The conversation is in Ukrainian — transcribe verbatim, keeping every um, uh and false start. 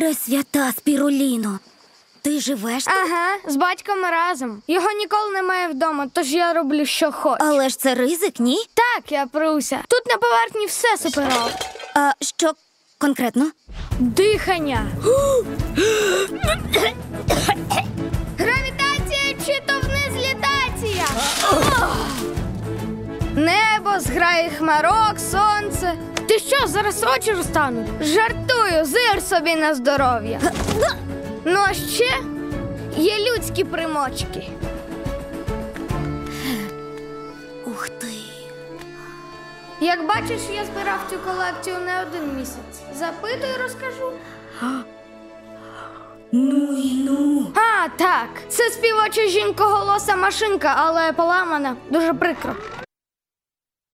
Пресвята Спіруліно, ти живеш тут? Ага, з батьком разом. Його ніколи немає вдома, тож я роблю, що хочу. Але ж це ризик, ні? Так, я пруся. Тут на поверхні все суперово. А що конкретно? Дихання. Гравітація чи то вниз літація? Небо, зграї хмарок, сонце. Ти що, зараз очі розтануть? Жартую, зир собі на здоров'я. Ну а ще є людські примочки. Ух ти. Як бачиш, я збирав цю колекцію не один місяць. Запитуй, розкажу. Ну й ну. А, так. Це співоча жінкоголоса машинка, але поламана. Дуже прикро.